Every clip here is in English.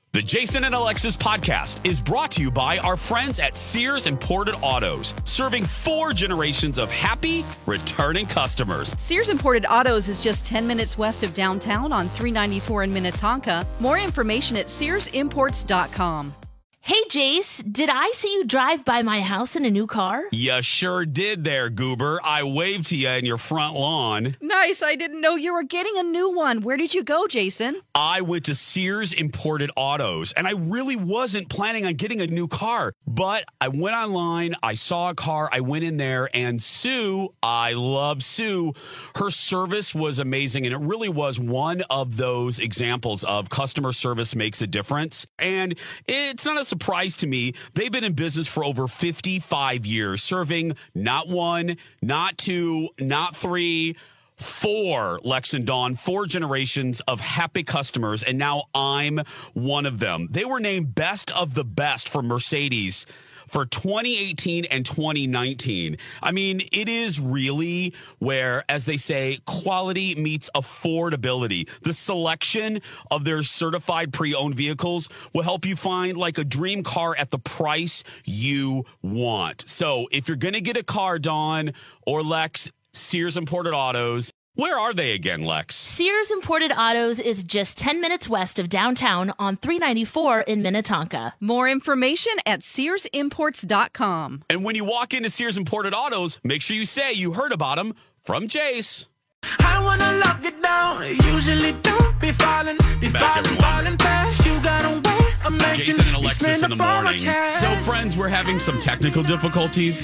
The Jason and Alexis podcast is brought to you by our friends at Sears Imported Autos, serving 4 generations of happy, returning customers. Sears Imported Autos is just 10 minutes west of downtown on 394 in Minnetonka. More information at SearsImports.com. Hey, Jace, did I see you drive by my house in a new car? You sure did there, Goober. I waved to you in your front lawn. Nice. I didn't know you were getting a new one. Where did you go, Jason? I went to Sears Imported Autos, and I really wasn't planning on getting a new car. But I went online, I saw a car, I went in there, and Sue, I love Sue, her service was amazing, and it really was one of those examples of customer service makes a difference. And it's not a surprise to me. They've been in business for over 55 years, serving not 1, not 2, not 3, 4, Lex and Dawn, 4 generations of happy customers, and now I'm one of them. They were named Best of the Best for Mercedes for 2018 and 2019. I mean, it is really where, as they say, quality meets affordability. The selection of their certified pre-owned vehicles will help you find like a dream car at the price you want. So if you're going to get a car, Dawn or Lex, Sears Imported Autos. Where are they again, Lex? Sears Imported Autos is just 10 minutes west of downtown on 394 in Minnetonka. More information at SearsImports.com. And when you walk into Sears Imported Autos, make sure you say you heard about them from Jace. I wanna lock it down. Usually don't be falling fast. You gotta wait a minute. Jason and Alexis in the morning. So, friends, we're having some technical difficulties.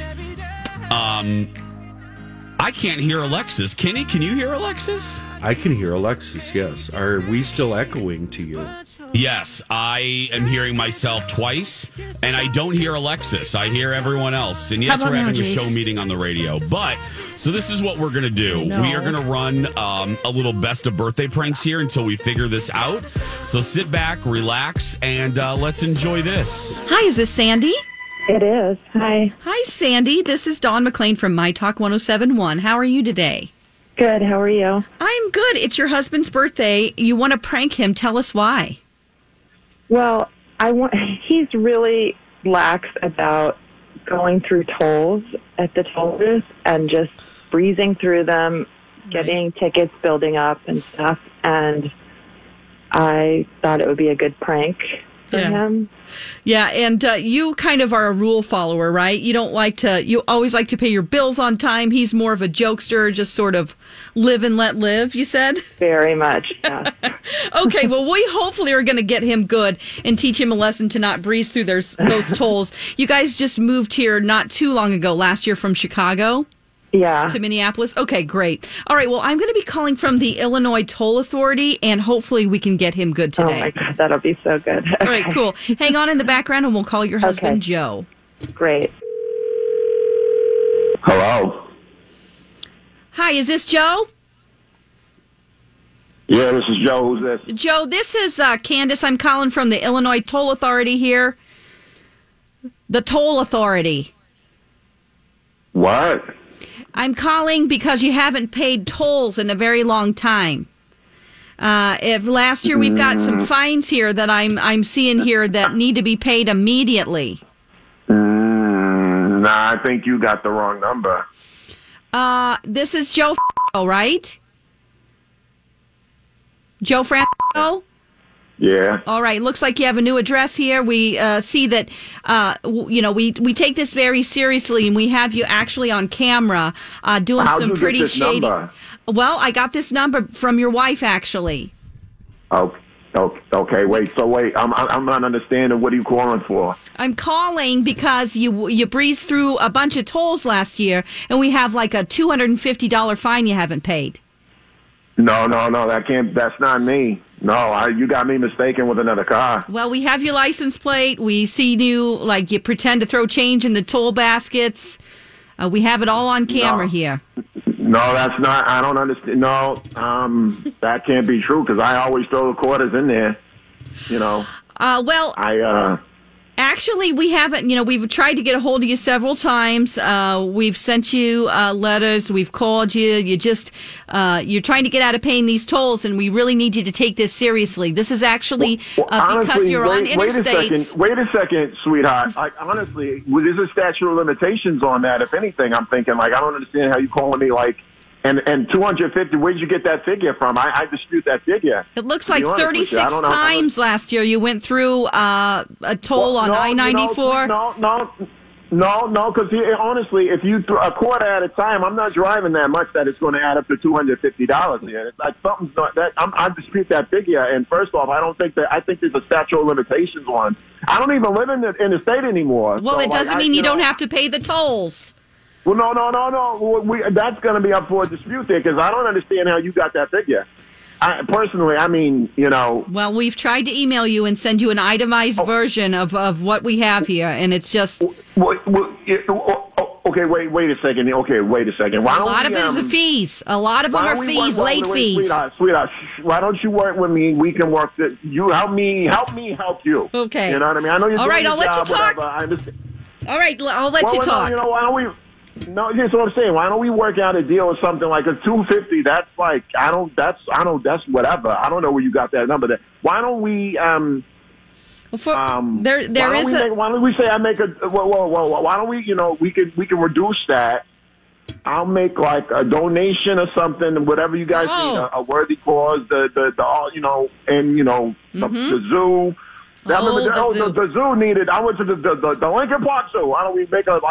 I can't hear Alexis. Kenny, can you hear Alexis? I can hear Alexis, yes. Are we still echoing to you? Yes, I am hearing myself twice, and I don't hear Alexis. I hear everyone else. And yes, we're having a show meeting on the radio. But, so this is what we're going to do. We are going to run a little best of birthday pranks here until we figure this out. So sit back, relax, and let's enjoy this. Hi, is this Sandy? It is. Hi. Hi, Sandy. This is Dawn McLean from My Talk 1071. How are you today? Good. How are you? I'm good. It's your husband's birthday. You want to prank him. Tell us why. Well, he's really lax about going through tolls at the toll booth and just breezing through them, getting tickets building up and stuff. And I thought it would be a good prank for him. Yeah, and you kind of are a rule follower, right? You always like to pay your bills on time. He's more of a jokester, just sort of live and let live, you said? Very much, yeah. Okay, well, we hopefully are going to get him good and teach him a lesson to not breeze through those tolls. You guys just moved here not too long ago, last year from Chicago? Yeah. To Minneapolis? Okay, great. All right, well, I'm going to be calling from the Illinois Toll Authority, and hopefully we can get him good today. Oh, my God, that'll be so good. All right, cool. Hang on in the background, and we'll call your husband, Joe. Great. Hello? Hi, is this Joe? Yeah, this is Joe. Who's this? Joe, this is Candace. I'm calling from the Illinois Toll Authority here. The Toll Authority. What? I'm calling because you haven't paid tolls in a very long time. If last year we've got some fines here that I'm seeing here that need to be paid immediately. Nah, I think you got the wrong number. This is Joe, right? Joe Franco? Yeah. All right. Looks like you have a new address here. We see that, we take this very seriously, and we have you actually on camera doing How'd some you pretty get this shady. Number? Well, I got this number from your wife, actually. Oh, okay. Wait. I'm not understanding. What are you calling for? I'm calling because you breezed through a bunch of tolls last year, and we have like a $250 fine you haven't paid. No. That's not me. No, you got me mistaken with another car. Well, we have your license plate. We see you, like, you pretend to throw change in the toll baskets. We have it all on camera here. No, that's not. I don't understand. No, that can't be true because I always throw the quarters in there. You know. Actually, we haven't. We've tried to get a hold of you several times. We've sent you letters. We've called you. You're trying to get out of paying these tolls, and we really need you to take this seriously. This is actually honestly, because you're on interstates. Wait a second, sweetheart. Honestly, there's a statute of limitations on that. If anything, I'm thinking, I don't understand how you calling me, and 250, where'd you get that figure from? I dispute that figure. It looks like 36 times last year you went through a toll on I-94. No, because honestly, if you a quarter at a time, I'm not driving that much that it's going to add up to $250 here. It's like something's not that. I dispute that figure. And first off, I think there's a statute of limitations on. I don't even live in the state anymore. Well, so, it doesn't mean you don't have to pay the tolls. Well, no. That's going to be up for a dispute there because I don't understand how you got that figure. Personally, Well, we've tried to email you and send you an itemized version of what we have here, and it's just... Okay, wait a second. Okay, wait a second. A lot of it is fees. A lot of them are fees, late fees. Sweetheart, why don't you work with me? We can work. You help me help you. Okay. You know what I mean? I know you're all right, doing I'll let job, you talk. I understand. All right, I'll let you talk. No, why don't we... No, here's what I'm saying. Why don't we work out a deal or something like a $250? That's whatever. I don't know where you got that number. Why don't we? Why don't we say I make a? Why don't we? We can reduce that. I'll make like a donation or something, whatever you guys need, a worthy cause. The zoo. The zoo needed. I went to the Lincoln Park Zoo. Why don't we make a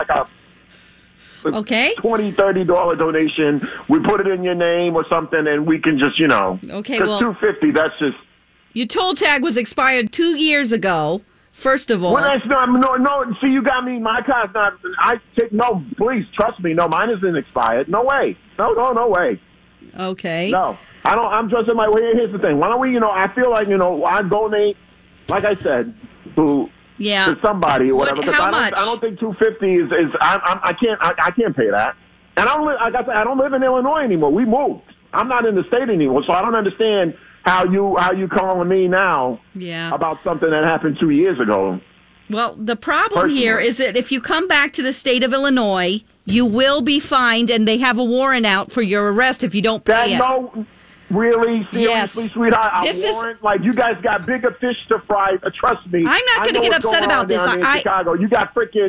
okay. $20, $30 donation. We put it in your name or something, and we can just, Okay, well, $250. That's just. Your toll tag was expired 2 years ago. First of all, well, that's not. No. See, you got me. My car's not. No. Please trust me. No, mine isn't expired. No way. No way. Okay. No, I don't. I'm trusting my way. Here's the thing. Why don't we? I feel like I donate. Like I said, to somebody or whatever. How much? I don't think $250 is. I can't pay that. And I don't live in Illinois anymore. We moved. I'm not in the state anymore, so I don't understand how you calling me now about something that happened 2 years ago. Well, the problem here is that if you come back to the state of Illinois, you will be fined, and they have a warrant out for your arrest if you don't pay it. No. Really? Seriously, yes. Sweetheart? You guys got bigger fish to fry. Trust me. I'm not going to get upset about this. In Chicago. You got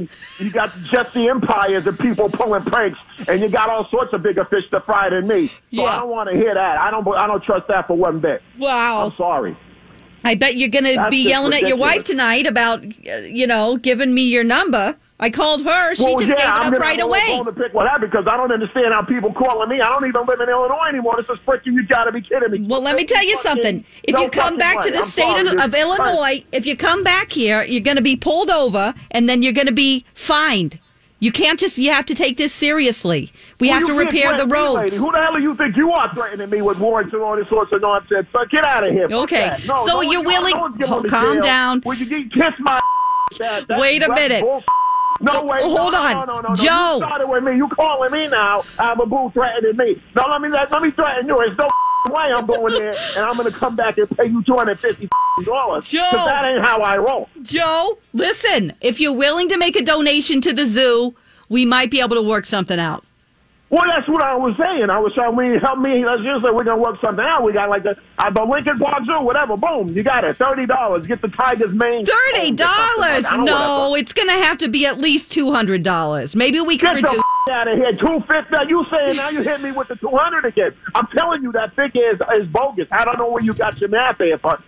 just the empires of people pulling pranks, and you got all sorts of bigger fish to fry than me. So I don't want to hear that. I don't trust that for one bit. Wow. I'm sorry. I bet you're going to be yelling at your wife tonight about, giving me your number. I called her. She gave it up right away. I'm going to pick with her because I don't understand how people calling me. I don't even live in Illinois anymore. This is freaking. You got to be kidding me. Well, let me tell you something. If you come back to the state of Illinois, if you come back here, you're going to be pulled over and then you're going to be fined. You can't you have to take this seriously. We have to repair the roads. Lady. Who the hell do you think you are threatening me with warrants and all this sorts of nonsense? So get out of here. Okay. So you're willing. Calm down. Will you kiss my Wait a minute. No way. Hold on. No. Joe. You started with me. You calling me now. I'm a boo threatening me. No, let me threaten you. There's no way I'm going there and I'm going to come back and pay you $250. Joe. Because that ain't how I roll. Joe, listen. If you're willing to make a donation to the zoo, we might be able to work something out. Well, that's what I was saying. I was saying, help me. Let's just say we're going to work something out. We got like the Lincoln Park Zoo, whatever. Boom. You got it. $30. Get the tiger's mane. $30? No, it's going to have to be at least $200. Maybe we can reduce. Out of here, $250. You saying now you hit me with the $200 again? I'm telling you that figure is bogus. I don't know where you got your math there, but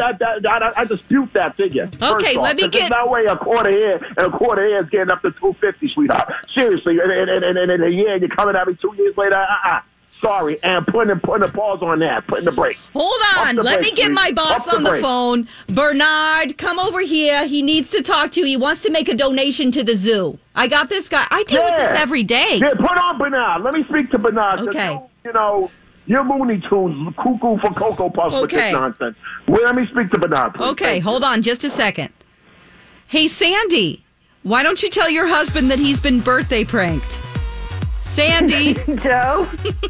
I dispute that figure. Okay, let me get. There's no way a quarter here and a quarter here is getting up to $250, sweetheart. Seriously, and in a year you're coming at me 2 years later. Sorry, and putting a pause on that, putting the brake. Hold on, let me get my boss on the phone. Bernard, come over here. He needs to talk to you. He wants to make a donation to the zoo. I got this guy. I deal with this every day. Yeah, put on Bernard. Let me speak to Bernard. Okay. You're Looney Tunes, cuckoo for Cocoa Puffs with this nonsense. Well, let me speak to Bernard, please. Okay, hold on just a second. Hey, Sandy, why don't you tell your husband that he's been birthday pranked? Sandy. Joe.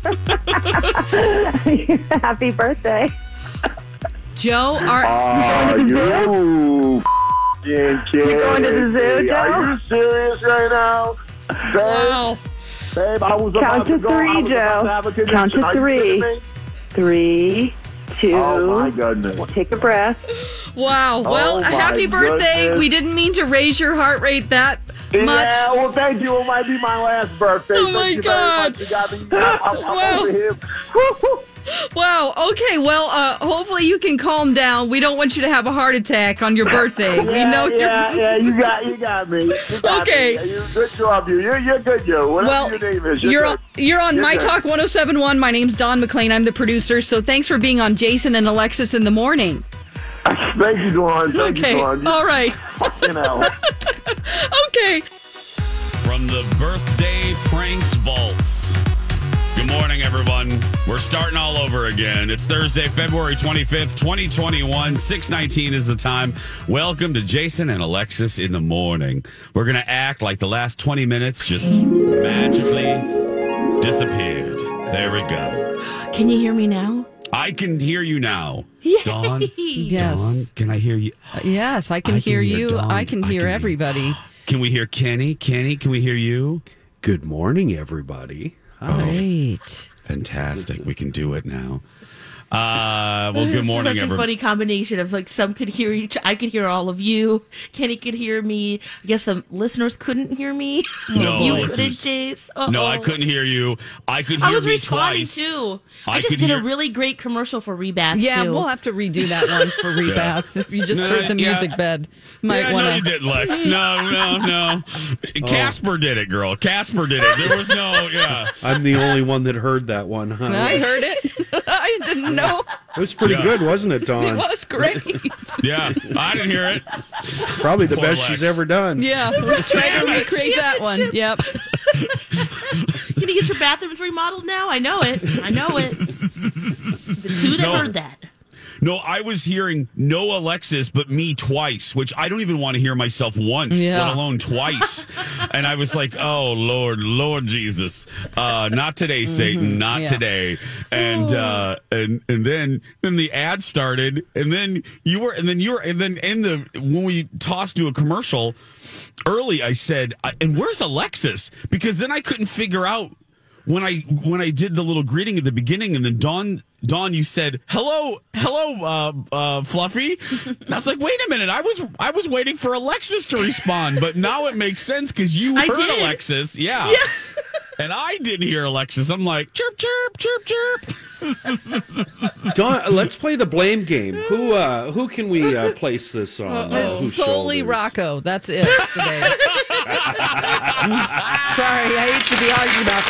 Happy birthday. Joe, you fucking kidding You going to the zoo, me. Joe? Are you serious right now? Babe, Wow. babe, I was about Count to to go. I three, was about to have a Joe. connection. Count to Are you three. kidding me? 3, 2. Oh, my goodness. Take a breath. Wow. Well, Oh, my happy birthday. goodness. We didn't mean to raise your heart rate that much. Yeah, well, thank you. It might be my last birthday. Oh, Thank my you God. very much. You got me. I'm Wow. over here. Woo-hoo. Wow. Okay. Well, hopefully you can calm down. We don't want you to have a heart attack on your birthday. We know yeah, you got me. You got Okay. me. Good job, you. You're good, you. Whatever Well, your name is, you're on You're My good. Talk 1071. My name's Dawn McClain. I'm the producer. So thanks for being on Jason and Alexis in the morning. Thank you, Dawn. Thank Okay. you, Dawn. All right. Fucking hell. Okay. From the Birthday Pranks Vaults. Good morning, everyone. We're starting all over again. It's Thursday, February 25th, 2021. 6:19 is the time. Welcome to Jason and Alexis in the morning. We're going to act like the last 20 minutes just magically disappeared. There we go. Can you hear me now? I can hear you now. Dawn? Yes. Dawn, can I hear you? Yes, I can I hear can hear you. Dawn. I can I hear can hear- everybody. Can we hear Kenny? Kenny, can we hear you? Good morning, everybody. Great. Fantastic. We can do it now. Well, good morning, Such a everybody. funny combination of like some could hear each. I could hear all of you. Kenny could hear me. I guess the listeners couldn't hear me. No, you listeners- couldn't, Jace. No, I Uh-oh. couldn't hear you. I could I hear was me responding twice. too. I I just could did hear- a really great commercial for Rebath. Yeah, too. we'll have to redo that one for Rebath. If you just heard the Yeah. music bed, might Yeah, want no, you to. didn't, Lex. No. Casper did it, girl. Casper did it. There was no, yeah. I'm the only one that heard that one. Huh? I heard it. I didn't know. It was pretty Yeah. good, wasn't it, It Dawn? was great. Yeah, I didn't hear it. Probably the Poor best Lex. she's ever done. Yeah, we'll try to recreate that one. Yep. Can you get your bathrooms remodeled now? I know it. The two that No. heard that. No, I was hearing no Alexis, but me twice, which I don't even want to hear myself once, Yeah. let alone twice. And I was like, oh, Lord Jesus. Not today, Satan, not Yeah. today. And then the ad started, and then when we tossed to a commercial early, I said, and where's Alexis? Because then I couldn't figure out when I did the little greeting at the beginning, and then Dawn, you said, hello, Fluffy. And I was like, wait a minute, I was waiting for Alexis to respond, but now it makes sense because you I heard did. Alexis, yeah. And I didn't hear Alexis. I'm like, chirp, chirp, chirp, chirp. Dawn, let's play the blame game. Who can we place this on? It's Whose solely shoulders? Rocco. That's it today. Sorry, I hate to be harsh about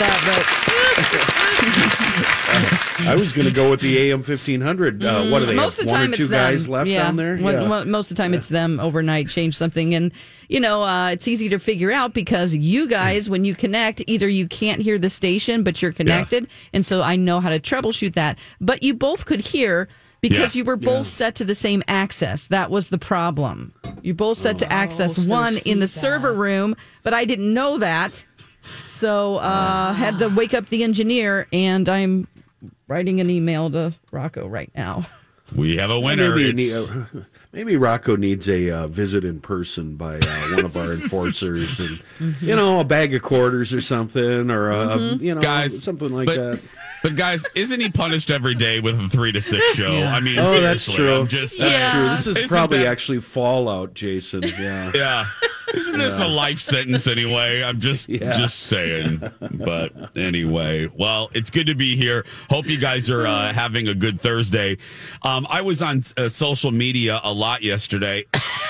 that, I was going to go with the AM 1500. What do they most have? of the One time or two it's them. guys left yeah. down there? Most of the time it's them overnight, change something. And, it's easy to figure out because you guys, when you connect, either you can't hear the station, but you're connected. And so I know how to troubleshoot that. But you both could hear because Yeah. you were both set to the same access. That was the problem. You both set to access one in the server room, but I didn't know that. So had to wake up the engineer, and I'm writing an email to Rocco right now. We have a winner. Maybe Rocco needs a visit in person by one of our enforcers, and a bag of quarters or something, or Guys, something like but- that. But guys, isn't he punished every day with a 3 to 6 show? Yeah. I mean, Oh, that's seriously, true. I'm just, That's Yeah. true. This is Isn't probably that- actually Fallout, Jason. Yeah. yeah. Isn't this a life sentence anyway? I'm just saying. But anyway, well, it's good to be here. Hope you guys are having a good Thursday. I was on social media a lot yesterday.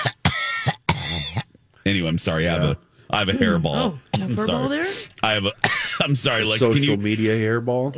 Anyway, I'm sorry. I have a hairball. Oh, no I'm furball sorry. there? I have a. I'm sorry, Lex. Social Can you? media hairball.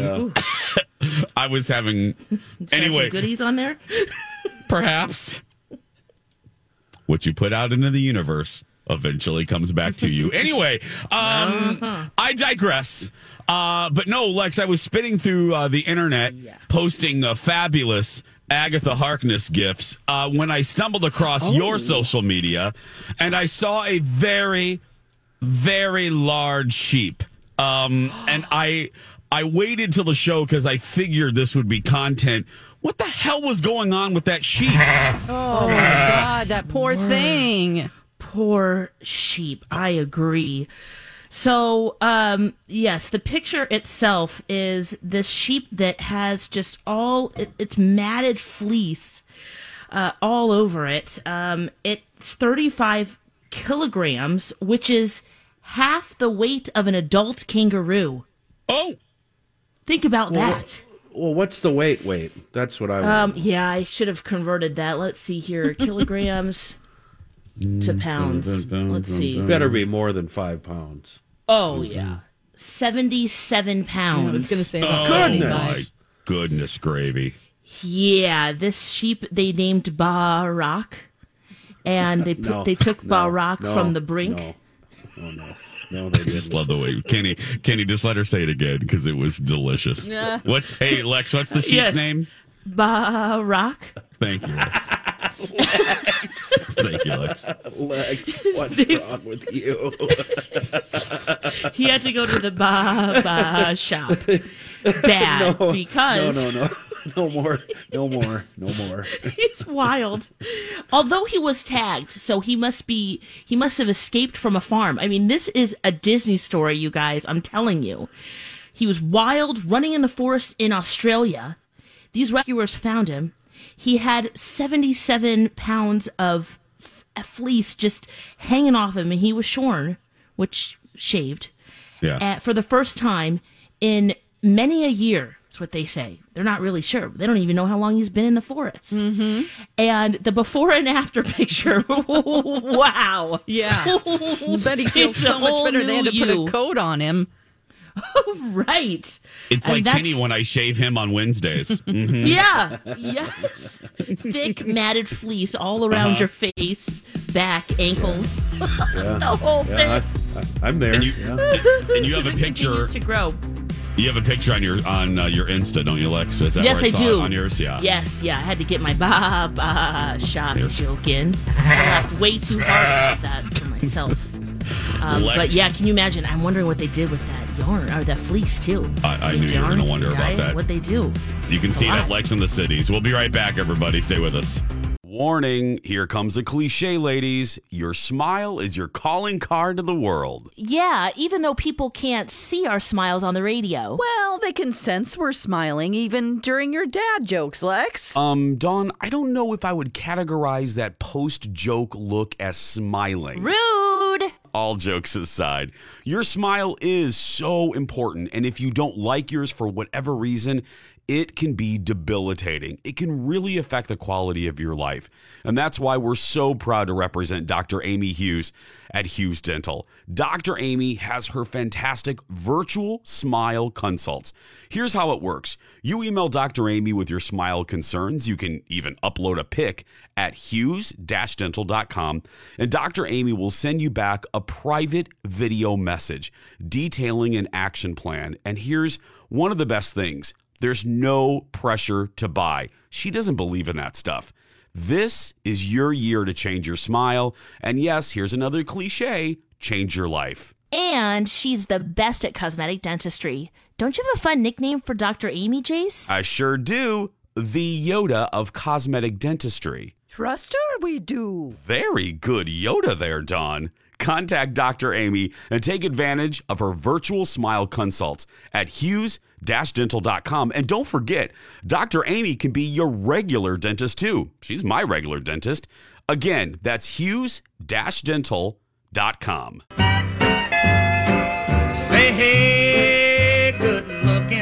I was having. Anyway, Some goodies on there. perhaps what you put out into the universe eventually comes back to you. Anyway, I digress. But no, Lex, I was spinning through the internet, posting fabulous Agatha Harkness gifs when I stumbled across your social media, and I saw a very, very large sheep. And I waited till the show because I figured this would be content What the hell was going on with that sheep? Oh, my God, that poor thing. Poor sheep. I agree. So, yes, the picture itself is this sheep that has just it's matted fleece all over it. It's 35 kilograms, which is half the weight of an adult kangaroo. Oh! Think about that. Well, what's the weight? That's what I want. Yeah, I should have converted that. Let's see here. Kilograms to pounds. Let's see. Better be more than 5 pounds. Oh, yeah. 77 pounds. I was going to say about My goodness gravy. Yeah, this sheep they named Barak, and they took Barak from the brink. No, they I just didn't. love the way Kenny, just let her say it again because it was delicious. Yeah. Hey Lex, what's the sheep's Yes. name? Barak. Thank you, Lex. Thank you, Lex. Lex, what's wrong with you? He had to go to the Baba shop. Bad because No more. he's wild. Although he was tagged, so he must have escaped from a farm. I mean, this is a Disney story, you guys. I'm telling you. He was wild, running in the forest in Australia. These rescuers found him. He had 77 pounds of fleece just hanging off him, and he was shaved, Yeah. for the first time in many a year. That's what they say. They're not really sure. They don't even know how long he's been in the forest. Mm-hmm. And the before and after picture, wow. Yeah. Bet he feels It's so a much whole better. They had to new put you. a coat on him. Right. It's And like that's- Kenny when I shave him on Wednesdays. Mhm. Yeah. Yes. Thick matted fleece all around your face, back, ankles. The whole thing. I'm there. And you have a It picture. continues to grow. You have a picture on your Insta, don't you, Lex? Is that Yes, where I I saw do. it on yours? Yeah. Yes, yeah. I had to get my Baba shop Here. joke in. I laughed way too hard about that for myself. Lex. But yeah, can you imagine? I'm wondering what they did with that yarn or that fleece too. I knew you were Yarn going to wonder dye about that. What they do? You can see it lot. at Lex in the Cities. We'll be right back, everybody. Stay with us. Warning, here comes a cliche, ladies. Your smile is your calling card to the world. Yeah, even though people can't see our smiles on the radio. Well, they can sense we're smiling even during your dad jokes, Lex. Dawn, I don't know if I would categorize that post-joke look as smiling. Rude! All jokes aside, your smile is so important, and if you don't like yours for whatever reason, it can be debilitating. It can really affect the quality of your life. And that's why we're so proud to represent Dr. Amy Hughes at Hughes Dental. Dr. Amy has her fantastic virtual smile consults. Here's how it works. You email Dr. Amy with your smile concerns. You can even upload a pic at hughes-dental.com, and Dr. Amy will send you back a private video message detailing an action plan. And here's one of the best things. There's no pressure to buy. She doesn't believe in that stuff. This is your year to change your smile. And yes, here's another cliche, change your life. And she's the best at cosmetic dentistry. Don't you have a fun nickname for Dr. Amy, Jace? I sure do. The Yoda of cosmetic dentistry. Trust her, we do. Very good Yoda there, Dawn. Contact Dr. Amy and take advantage of her virtual smile consults at hughes-dental.com. And don't forget, Dr. Amy can be your regular dentist too. She's my regular dentist. Again, that's hughes-dental.com. Say, hey, good looking,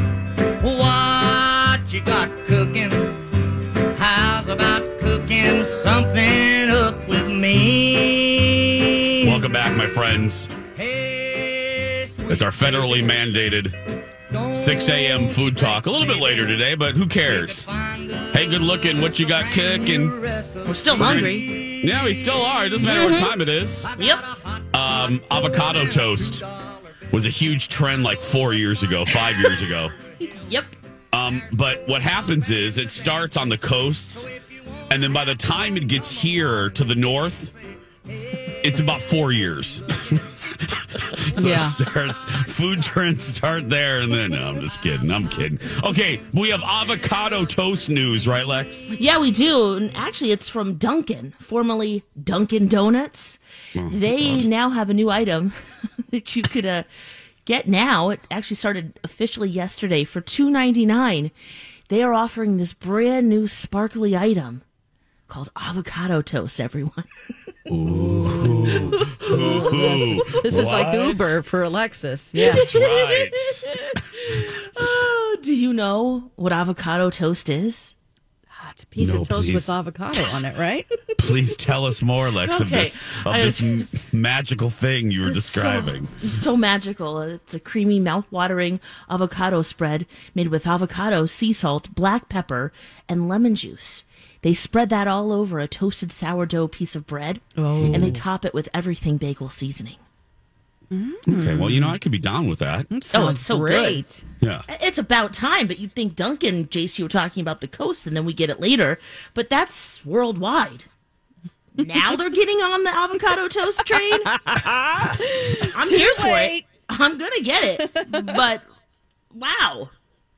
what you got cooking? How's about cooking something up with me? Welcome back, my friends. It's our federally mandated 6 a.m. food talk. A little bit later today, but who cares? Hey, good looking, what you got cooking? We're still hungry. Yeah, we still are. It doesn't matter what time it is. Yep. Avocado toast was a huge trend like 5 years ago. Yep. But what happens is it starts on the coasts, and then by the time it gets here to the north, it's about 4 years. Food trends start there, and then no, I'm just kidding. I'm kidding. Okay, we have avocado toast news, right, Lex? Yeah, we do. And actually, it's from Dunkin', formerly Dunkin' Donuts. They now have a new item that you could get now. It actually started officially yesterday for $2.99. They are offering this brand new sparkly item called avocado toast, everyone. Ooh. This is like Uber for Alexis. Yeah. That's right. Do you know what avocado toast is? It's a piece No, of toast please. with avocado on it, right? Please tell us more, Lex, Okay. of this magical thing you were describing. So magical. It's a creamy, mouth-watering avocado spread made with avocado, sea salt, black pepper, and lemon juice. They spread that all over a toasted sourdough piece of bread, and they top it with everything bagel seasoning. Okay, well, I could be down with that. It sounds so great. Yeah. It's about time, but you'd think Duncan, JC, were talking about the coast, and then we get it later. But that's worldwide. Now they're getting on the avocado toast train. I'm here for it. I'm going to get it. But, wow.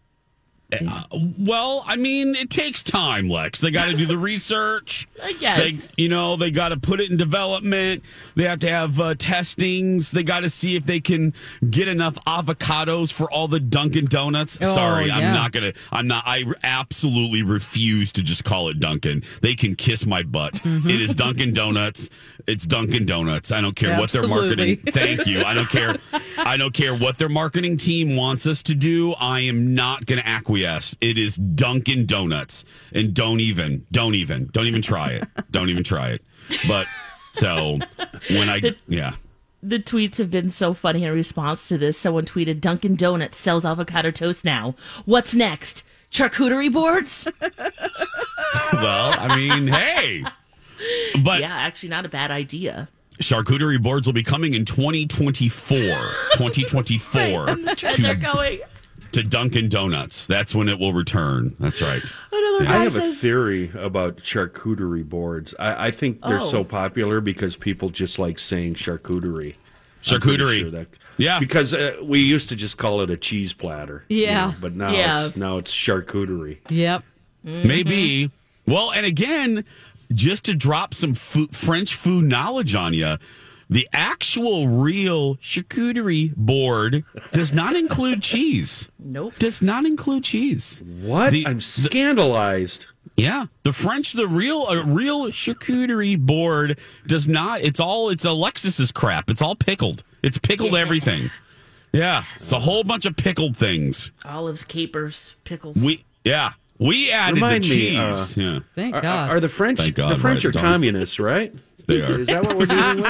Well, I mean, it takes time, Lex. They got to do the research. I guess. They got to put it in development. They have to have testings. They got to see if they can get enough avocados for all the Dunkin' Donuts. Sorry, yeah. I absolutely refuse to just call it Dunkin'. They can kiss my butt. It is Dunkin' Donuts. It's Dunkin' Donuts. I don't care what their marketing. Thank you. I don't care. I don't care what their marketing team wants us to do. I am not going to acquiesce. It is Dunkin' Donuts, and don't even try it. Don't even try it. But so when The tweets have been so funny in response to this. Someone tweeted, Dunkin' Donuts sells avocado toast now. What's next? Charcuterie boards? well, I mean, hey, but Yeah, actually not a bad idea. charcuterie boards will be coming in 2024. 2024 And the trend they're going. to Dunkin' Donuts. That's when it will return. That's right. Another I guy have a says, theory about charcuterie boards. I think they're so popular because people just like saying charcuterie. I'm pretty Charcuterie. sure that- Yeah. because we used to just call it a cheese platter. Yeah. But now it's charcuterie. Yep. Maybe. Well, and again, just to drop some French food knowledge on you, the actual real charcuterie board does not include cheese. Nope. Does not include cheese. What? I'm scandalized. Yeah, the real charcuterie board does not. It's Alexis's crap. It's all pickled. It's pickled everything. Yeah, it's a whole bunch of pickled things. Olives, capers, pickles. We added Remind the me, cheese. Yeah, Thank God. Are the French? Thank God, the French right, are Don. communists, right? they are. Is that what we're dealing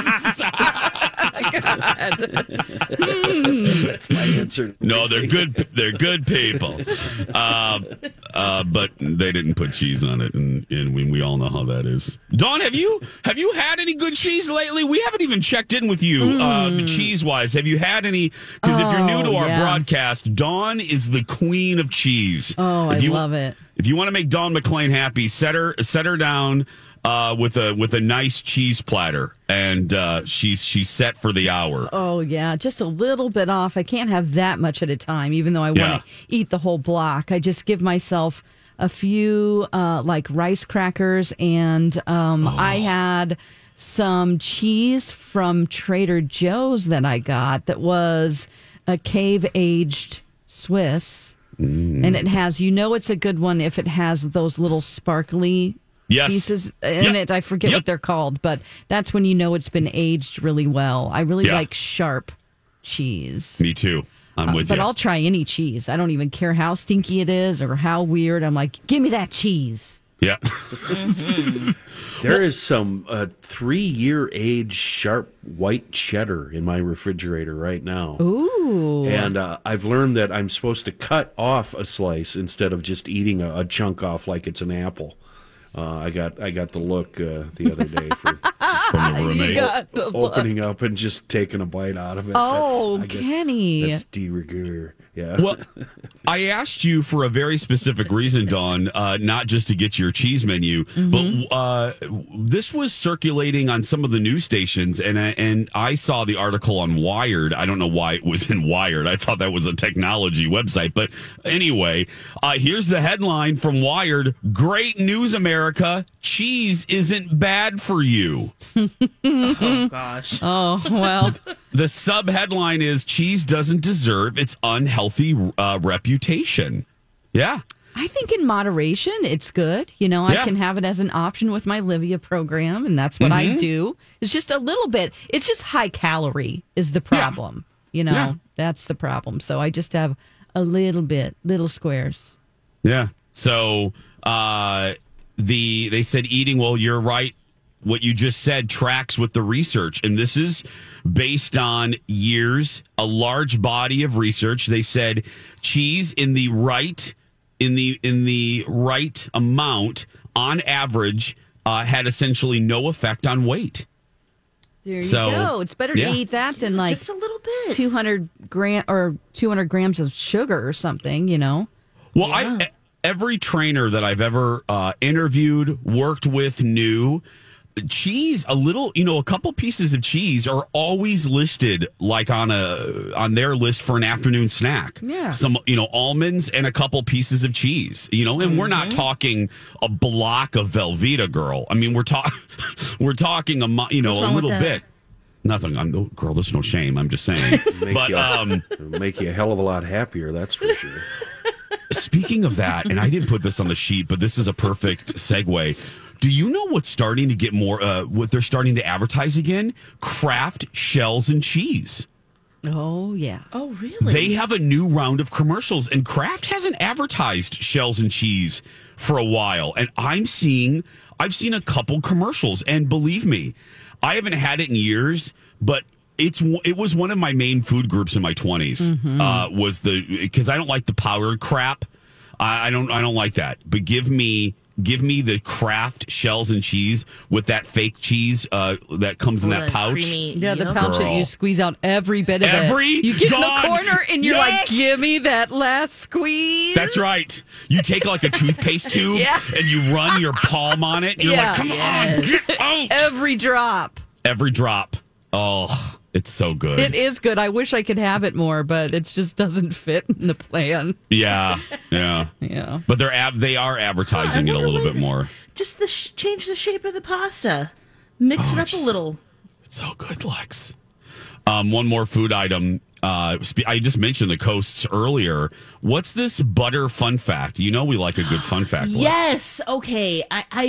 with? That's my answer. No, they're good. They're good people, but they didn't put cheese on it, and we all know how that is. Dawn, have you had any good cheese lately? We haven't even checked in with you cheese wise. Have you had any? Because if you're new to our broadcast, Dawn is the queen of cheese. Oh, I love it. If you want to make Dawn McClain happy, set her down with a nice cheese platter, and she's set for the hour. Oh, yeah. Just a little bit off. I can't have that much at a time, even though I want to eat the whole block. I just give myself a few like rice crackers, and I had some cheese from Trader Joe's that I got that was a cave-aged Swiss. And it has, it's a good one if it has those little sparkly pieces in it. I forget what they're called, but that's when it's been aged really well. I really like sharp cheese. Me too. I'm with you. But I'll try any cheese. I don't even care how stinky it is or how weird. I'm like, give me that cheese. Yeah. There is some 3-year age sharp white cheddar in my refrigerator right now. Ooh. And I've learned that I'm supposed to cut off a slice instead of just eating a chunk off like it's an apple. I got the look the other day from a roommate. opening up and just taking a bite out of it. Oh, I guess Kenny. That's de rigueur. Yeah. Well, I asked you for a very specific reason, Dawn, not just to get your cheese menu, but this was circulating on some of the news stations, and I saw the article on Wired. I don't know why it was in Wired. I thought that was a technology website. But anyway, here's the headline from Wired. Great news, America. Cheese isn't bad for you. Oh, gosh. Oh, well. The sub-headline is cheese doesn't deserve its unhealthy reputation. Yeah. I think in moderation, it's good. Yeah. I can have it as an option with my Livia program, and that's what I do. It's just a little bit. It's just high calorie is the problem. Yeah. That's the problem. So I just have a little bit, little squares. Yeah. So they said eating, well, you're right. What you just said tracks with the research, and this is based on years, a large body of research. They said cheese in the right amount on average had essentially no effect on weight. There you go. It's better to eat that than like just a little bit, 200 grams of sugar or something. Well, every trainer that I've ever interviewed, worked with, knew cheese, a couple pieces of cheese are always listed like on their list for an afternoon snack. Yeah. Some, almonds and a couple pieces of cheese, and we're not talking a block of Velveeta, girl. I mean, we're talking a little bit. Nothing. Girl, there's no shame. I'm just saying. Make you a hell of a lot happier. That's for sure. Speaking of that, and I didn't put this on the sheet, but this is a perfect segue. Do you know what's starting to get more, what they're starting to advertise again? Kraft shells and cheese. Oh, yeah. Oh, really? They have a new round of commercials, and Kraft hasn't advertised shells and cheese for a while. And I've seen a couple commercials, and believe me, I haven't had it in years, but it was one of my main food groups in my 20s. Because I don't like the powdered crap. I don't like that. But give me the Kraft shells and cheese with that fake cheese that comes in that pouch. The pouch that you squeeze out every bit of it. You get in the corner and you're like, give me that last squeeze. That's right. You take like a toothpaste tube and you run your palm on it. And you're like, come on, get out. Every drop. Every drop. Oh, it's so good. It is good. I wish I could have it more, but it just doesn't fit in the plan. Yeah. But they are advertising it a little bit more. Just change the shape of the pasta. Mix it up a little. It's so good, Lex. One more food item. I just mentioned the coasts earlier. What's this butter fun fact? We like a good fun fact. Lex. Yes. Okay.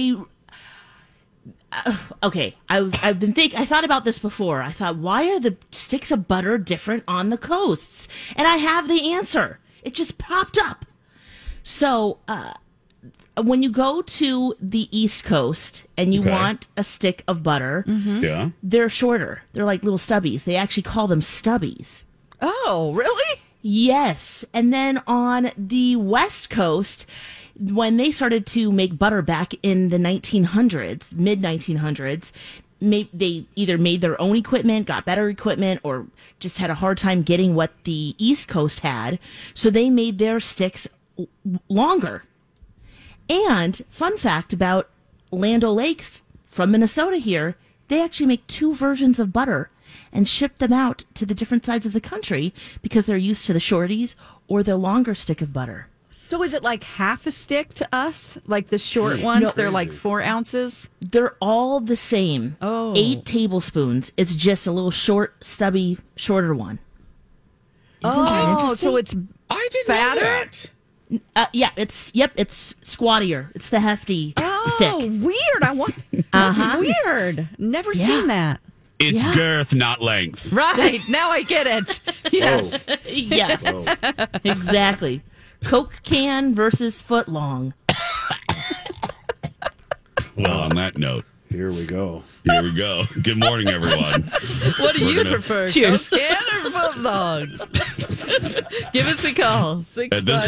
I thought about this before. I thought, why are the sticks of butter different on the coasts? And I have the answer. It just popped up. So, when you go to the East Coast and you want a stick of butter, they're shorter. They're like little stubbies. They actually call them stubbies. Oh, really? Yes. And then on the West Coast, when they started to make butter back in the 1900s, mid-1900s, they either made their own equipment, got better equipment, or just had a hard time getting what the East Coast had. So they made their sticks longer. And fun fact about Land O'Lakes from Minnesota here, they actually make 2 versions of butter and ship them out to the different sides of the country because they're used to the shorties or the longer stick of butter. So is it like half a stick to us? Like the short ones? No. They're like 4 ounces? They're all the same. 8 tablespoons. It's just a little short, stubby, shorter one. Isn't that interesting? So it's fatter? Yeah, it's squattier. It's the hefty stick. Oh, weird. That's weird. Never seen that. It's girth, not length. Right. Now I get it. Yes. Yeah. Exactly. Coke can versus foot long. Well, on that note, here we go. Here we go. Good morning, everyone. What do you prefer? Cheers. Coke can or footlong? Give us a call. At this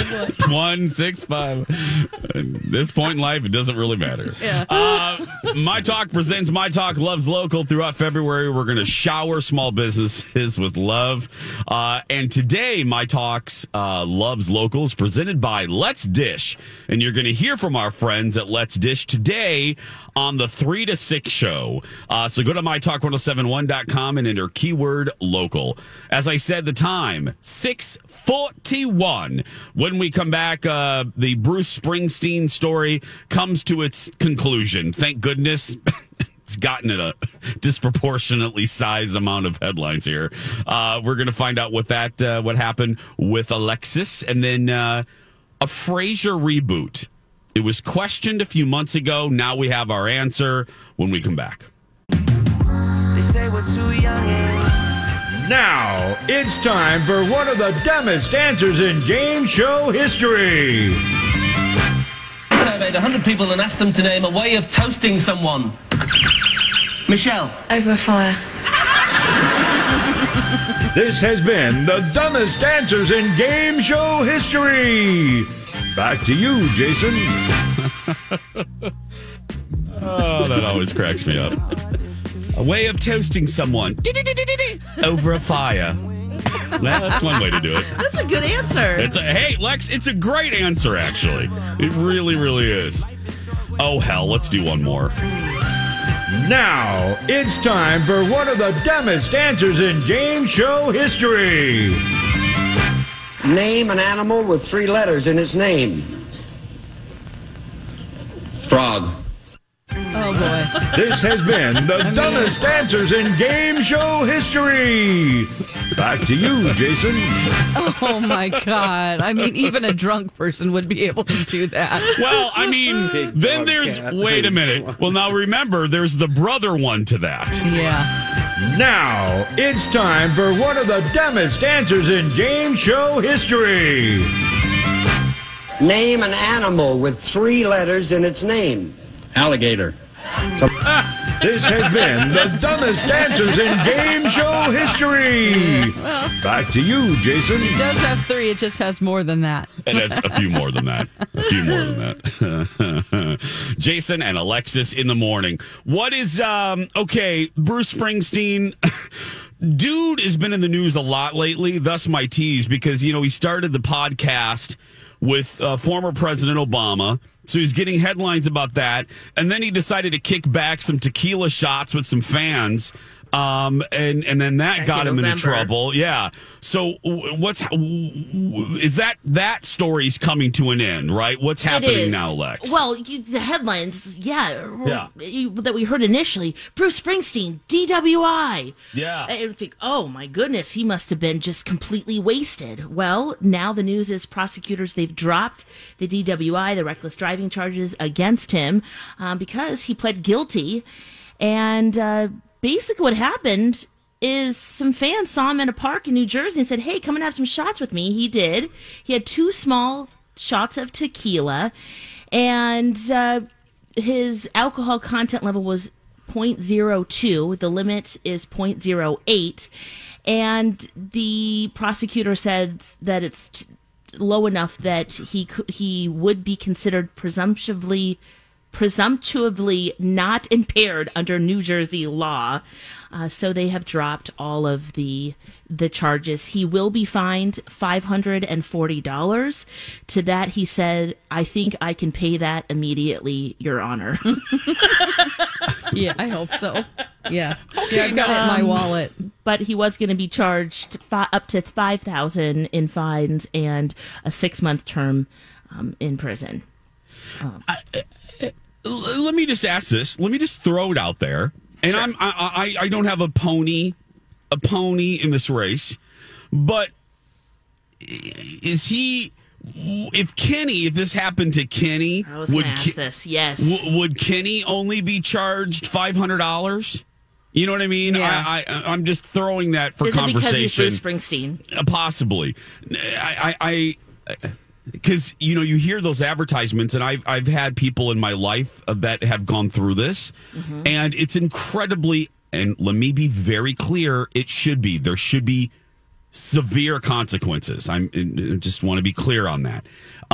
165. At this point in life, it doesn't really matter. Yeah. My Talk presents My Talk Loves Local. Throughout February, we're going to shower small businesses with love. And today, My Talk's Loves Local is presented by Let's Dish. And you're going to hear from our friends at Let's Dish today on the 3 to 6 show. So go to mytalk1071.com and enter keyword local. As I said, the time, 6:41. When we come back, the Bruce Springsteen story comes to its conclusion. Thank goodness. It's gotten a disproportionately sized amount of headlines here. We're going to find out what happened with Alexis, and then a Frasier reboot. It was questioned a few months ago. Now we have our answer when we come back. They say we're too young and Now, it's time for one of the dumbest answers in game show history. I surveyed 100 people and asked them to name a way of toasting someone. Michelle. Over a fire. This has been the dumbest answers in game show history. Back to you, Jason. Oh, that always cracks me up. A way of toasting someone over a fire. Well, that's one way to do it. That's a good answer. Hey, Lex, it's a great answer, actually. It really, really is. Oh, hell, let's do one more. Now, it's time for one of the dumbest answers in game show history. Name an animal with 3 letters in its name. Frog. Oh, boy. This has been the dumbest answers in game show history. Back to you, Jason. Oh, my God. I mean, even a drunk person would be able to do that. Well, I mean, then there's... Wait a minute. Well, now remember, there's the brother one to that. Yeah. Now, it's time for one of the dumbest answers in game show history. Name an animal with 3 letters in its name. Alligator. This has been the dumbest answers in game show history. Back to you, Jason. It does have 3. It just has more than that. And that's a few more than that. A few more than that. Jason and Alexis in the morning. What is, okay, Bruce Springsteen... Dude has been in the news a lot lately, thus my tease, because, he started the podcast with former President Obama. So he's getting headlines about that. And then he decided to kick back some tequila shots with some fans. And then that got him into trouble. Yeah. So is that story's coming to an end, right? What's happening now, Lex? Well, the headlines, that we heard initially, Bruce Springsteen, DWI. Yeah. I think, oh my goodness, he must have been just completely wasted. Well, now the news is prosecutors, they've dropped the DWI, the reckless driving charges against him, because he pled guilty. And, basically what happened is some fans saw him in a park in New Jersey and said, hey, come and have some shots with me. He did. He had 2 small shots of tequila, and his alcohol content level was 0.02. The limit is 0.08. And the prosecutor said that it's low enough that he would be considered presumptively not impaired under New Jersey law. So they have dropped all of the charges. He will be fined $540. To that, he said, I think I can pay that immediately, Your Honor. Yeah, I hope so. Yeah. Okay, I got it in my wallet. But he was going to be charged up to $5,000 in fines and a 6-month term in prison. Let me just ask this. Let me just throw it out there. And sure. I don't have a pony in this race, but is he? If this happened to Kenny, I was going to ask this. Yes, would Kenny only be charged $500? You know what I mean? Yeah. I'm just throwing that for is conversation. Is it because he's Bruce Springsteen? Possibly. because you hear those advertisements, and I've had people in my life that have gone through this, and it's incredibly. And let me be very clear: there should be severe consequences. I just want to be clear on that.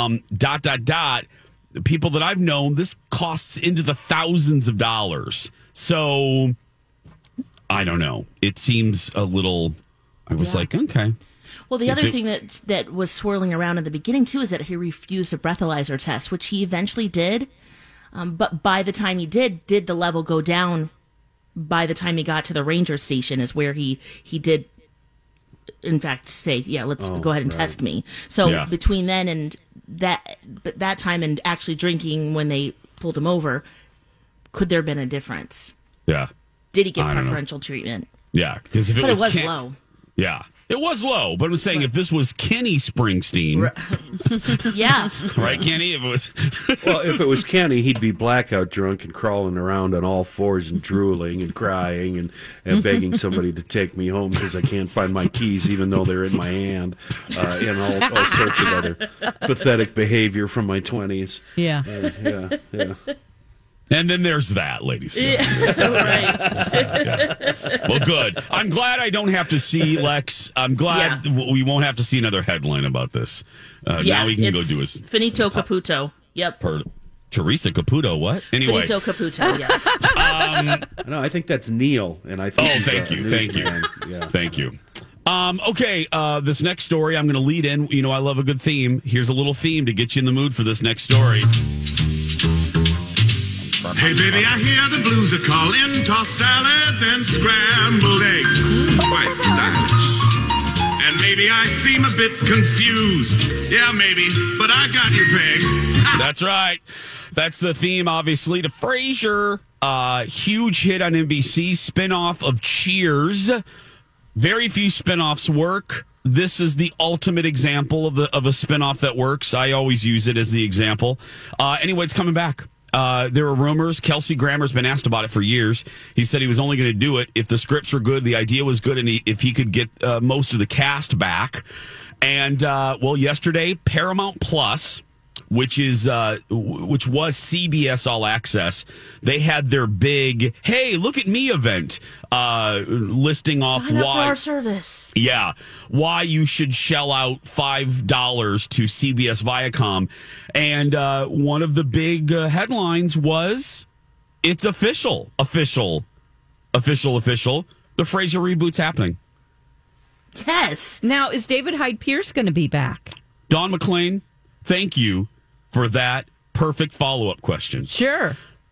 The people that I've known, this costs into the thousands of dollars. So I don't know. It seems a little. I was like, okay. Well, the other thing that was swirling around in the beginning, too, is that he refused a breathalyzer test, which he eventually did. But by the time he did the level go down? By the time he got to the ranger station is where he did, in fact, say, yeah, let's go ahead and test me. So between then and that time and actually drinking when they pulled him over, could there have been a difference? Yeah. Did he get preferential treatment? Yeah, because if it was low. Yeah. It was low, but I'm saying if this was Kenny Springsteen, yeah, right, Kenny. If it was Kenny, he'd be blackout drunk and crawling around on all fours and drooling and crying and begging somebody to take me home because I can't find my keys, even though they're in my hand, and all sorts of other pathetic behavior from my 20s. Yeah, yeah. And then there's that, ladies and gentlemen. Right. Well, good. I'm glad I don't have to see Lex. I'm glad we won't have to see another headline about this. Now we can go do his Finito Caputo. Yep. Teresa Caputo. What? Anyway. Finito Caputo. Yeah. No, I think that's Neil, and I think. Oh, thank you. Okay, this next story I'm going to lead in. I love a good theme. Here's a little theme to get you in the mood for this next story. Hey, baby, I hear the blues are calling. Tossed salads and scrambled eggs. Quite stylish. And maybe I seem a bit confused. Yeah, maybe, but I got you pegged. That's right. That's the theme, obviously, to Frasier. Huge hit on NBC. Spinoff of Cheers. Very few spinoffs work. This is the ultimate example of a spinoff that works. I always use it as the example. Anyway, it's coming back. There were rumors. Kelsey Grammer's been asked about it for years. He said he was only going to do it if the scripts were good, the idea was good, and if he could get most of the cast back. And yesterday, Paramount Plus, which was CBS All Access, they had their big "Hey, look at me" event, listing off Sign up why for our service. Yeah, why you should shell out $5 to CBS Viacom, and one of the big headlines was, "It's official. The Frasier reboot's happening." Yes. Now, is David Hyde Pierce going to be back? Don McLean, thank you for that perfect follow-up question. Sure.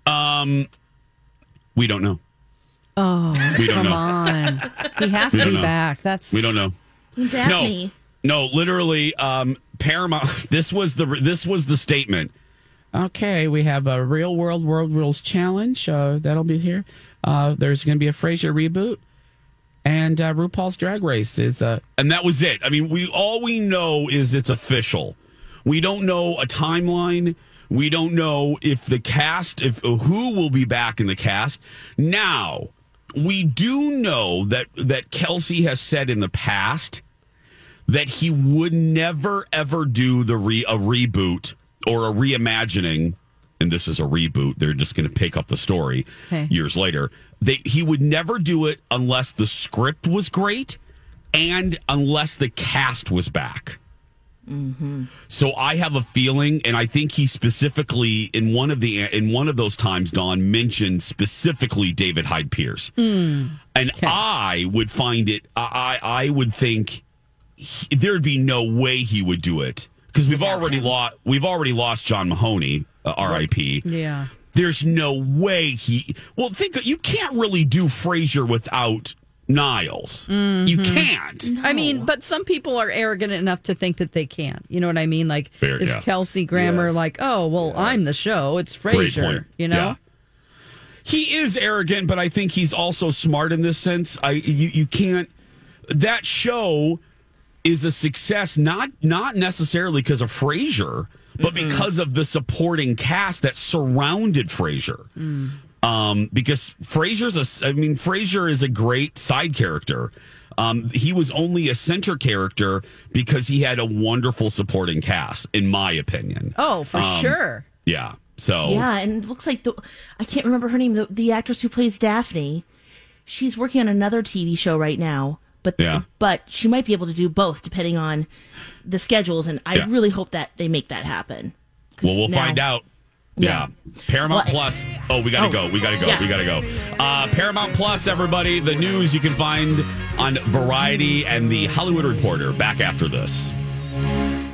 We don't know. Oh, we don't come know. on. He has to be back. We don't know. Daphne. No, literally, Paramount. This was the statement. Okay, we have a Real World Rules Challenge. That'll be here. There's going to be a Frasier reboot. And RuPaul's Drag Race is and that was it. I mean, all we know is it's official. We don't know a timeline. We don't know if the cast, who will be back in the cast. Now, we do know that Kelsey has said in the past that he would never ever do a reboot or a reimagining. And this is a reboot. They're just going to pick up the story years later. He would never do it unless the script was great and unless the cast was back. Mm-hmm. So I have a feeling, and I think he specifically in one of those times, Dawn mentioned specifically David Hyde Pierce, and I would find it. I would think there'd be no way he would do it because we've already lost John Mahoney. R.I.P. Yeah. There's no way you can't really do Frasier without Niles. Mm-hmm. You can't. No. I mean, but some people are arrogant enough to think that they can. You know what I mean? Like, is Kelsey Grammer like, oh, well, I'm the show. It's Frasier, you know? Yeah. He is arrogant, but I think he's also smart in this sense. You can't. That show is a success, not necessarily because of Frasier, but because of the supporting cast that surrounded Frasier. Because Frasier is a great side character. He was only a center character because he had a wonderful supporting cast, in my opinion. Oh, for sure. Yeah. So yeah, and it looks like I can't remember her name. The actress who plays Daphne, she's working on another TV show right now. But she might be able to do both depending on the schedules, and I really hope that they make that happen. Well, we'll find out. Yeah. Paramount Plus. Oh, we gotta go. We gotta go. Paramount Plus, everybody. The news you can find on Variety and the Hollywood Reporter. Back after this.